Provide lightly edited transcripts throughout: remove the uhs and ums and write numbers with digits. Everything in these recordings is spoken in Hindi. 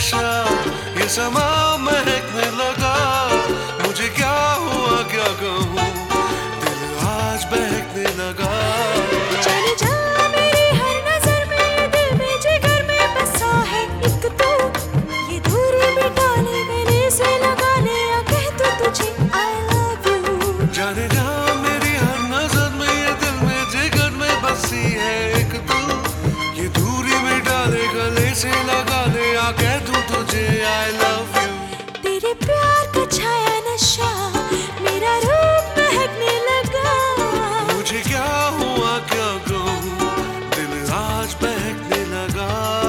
नशा, ये समा महकने लगा। मुझे क्या हुआ क्या कहूँ, दिल आज बहकने लगा। जाने जा मेरी हर नजर में, ये दिल में जिगर में बसा है एक तू। ये दूरी मिटा ले, गले से लगा ले, या कह तू तुझे I love you। जाने जा मेरी हर नजर में, ये दिल में जिगर में बसी है एक तू। ये दूरी मिटा ले, गले से लगा ले, या कह दूं तुझे I love you। तेरे प्यार का छाया नशा, मेरा रूप महकने लगा। मुझे क्या हुआ क्या कहूँ, दिल आज बहकने लगा।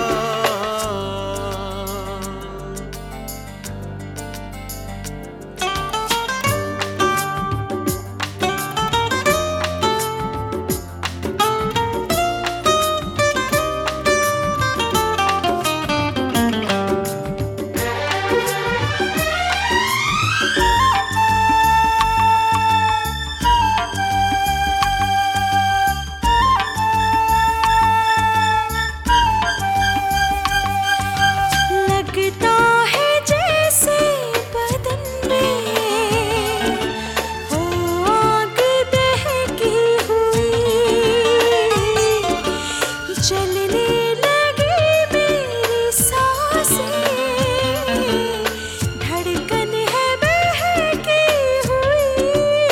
लगता है जैसे बदन में हो आग दहकी हुई। जलने लगी मेरी सांसें, धड़कन है बहकी हुई।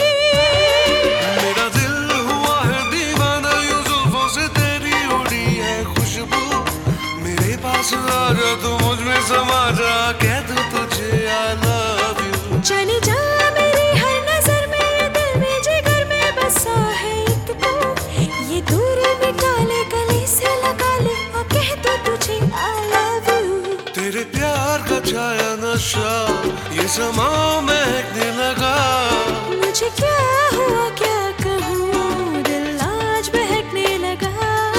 मेरा दिल हुआ है दीवाना, यूं जुल्फों से तेरी उड़ी है खुशबू। मेरे पास आ जा तू, मुझ में समा जा, कह दूं तुझे I love you। जाने जा मेरी हर नजर में, ये दिल में जिगर में बसा है एक तू। ये दूरी मिटा ले, गले से लगा ले, और कह दो तुझे I love you। तेरे प्यार का छाया नशा, ये समा महकने लगा। मुझे क्या हुआ क्या कहूँ, दिल आज बहकने लगा।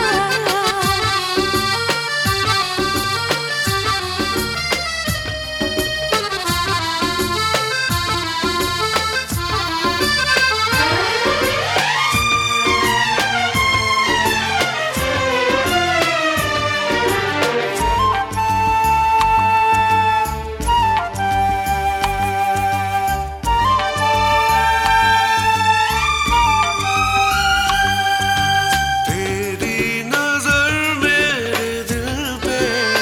तेरी नजर मेरे दिल पे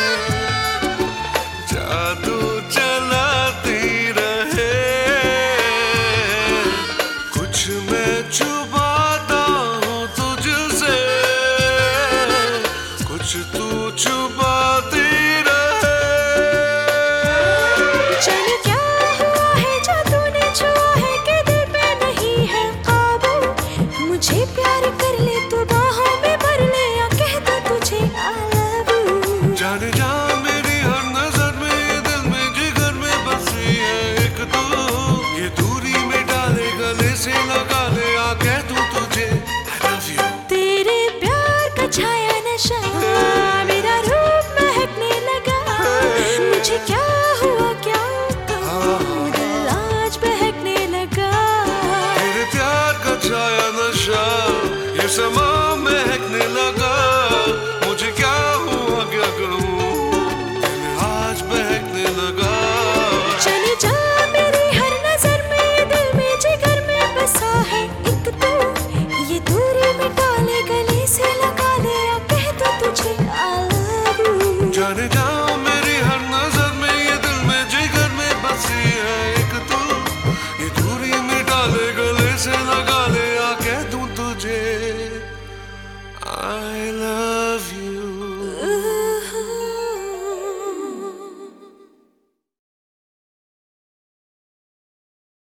जादू चलाती रहे। कुछ मैं छुपाता हूँ तुझसे, कुछ तू छुपाती रहे। जाने क्या हुआ है जो तूने छुआ है, कि दिल पे नहीं है काबू। मुझे प्यार कर ले तू, बाहों में भर ले, या कह दो तुझे I love you। जाने जा मेरी हर नजर में, ये दिल में जिगर में बसी है एक तू। ये दूरी मिटा ले, गले से लगा ले, या कह दूं तुझे I love you। तेरे प्यार का छाया नशा, मेरा रूप महकने लगा। मुझे क्या हुआ क्या कहूँ, दिल आज बहकने लगा। तेरे प्यार का छाया नशा, ये समा महकने लगा। मुझे क्या हुआ क्या कहूँ, दिल आज बहकने लगा। जाने जा मेरी हर नजर में, ये दिल में जिगर में बसा है एक तू। ये दूरी मिटा ले, गले से लगा ले, या कह दो तुझे I love you। जाने जा